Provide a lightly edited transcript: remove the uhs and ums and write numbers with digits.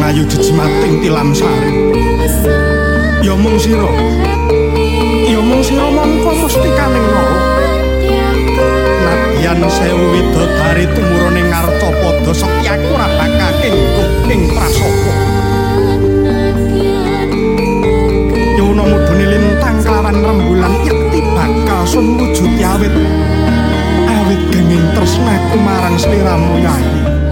ayu jejimating tilam sari. Ya mung sira mongko mesti kaningna. Nadyan sewu widodari tumurune Ngartapada Setyaku ora bakal kengkung ing prasapa. Yono mudune lintang kelawan rembulan yakti bakal sun wujud awit genging tresnaku marang sliramu Yayi.